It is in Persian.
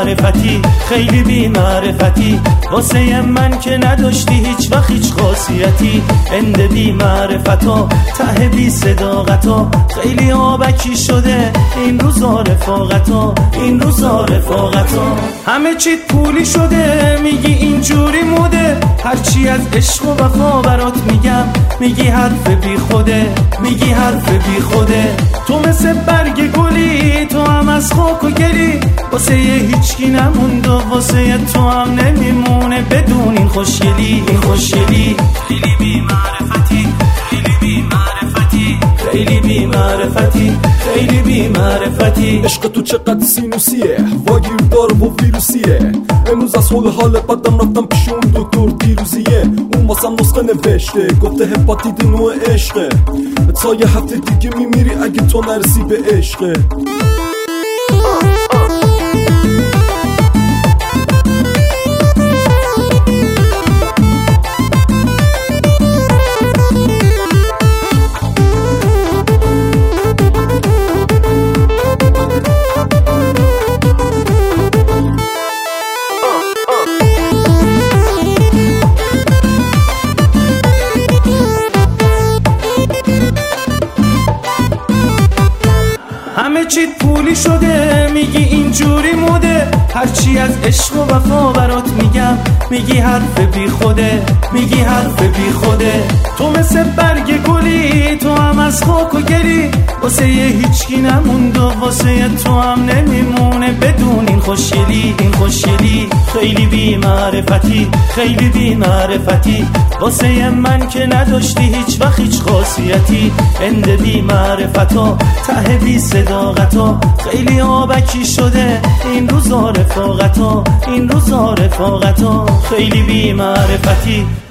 معرفتی، خیلی بی معرفتی، واسه من که نداشتی هیچ وقت هیچ خاصیتی. اند بی معرفتا، ته بی صداقتا، خیلی آبکی شده این روزا رفاقتا، این روزا رفاقتا. همه چیت پولی شده میگی اینجوری موده، هرچی از عشق و وفا برات میگم میگی حرف بی خوده، میگی حرف بی خوده. تو مثل برگ گلی، تو هم از خاک و گلی، واسه هیچکی نموند و واسه تو هم نمیمونه بدون این خوشگلی، این خوشگلی. خیلی بی معرفتی، خیلی بی معرفتی، خیلی بی معرفتی، خیلی بی معرفتی. عشق تو چقدر سینوسیه، واگیردار و ویروسیه. امروز از حال بدم رفتم پیش اون دکتر دیروزیه، اون واسم نسخه نوشته گفته هپاتیت نوع عشقه، تا یه هفته دیگه میمیری اگه تو نرسی به عشقه. همه چیت پولی شده میگی اینجوری موده، هرچی از عشق و وفا برات میگم میگی حرف بی خوده، میگی حرف بی خوده. تو مثل برگ گلی، تو هم از خاک و گلی، واسه هیچکی نموند و واسه تو هم نمیمونه بدون این خوشگلی، این خوشگلی. خیلی بی معرفتی، خیلی بی معرفتی، واسه من که نداشتی هیچ وقت هیچ خاصیتی. اند بی معرفتا، ته بی صداقتا، خیلی آبکی شده این روزا رفاقتا، این روزا رفاقتا. خیلی بی معرفتی،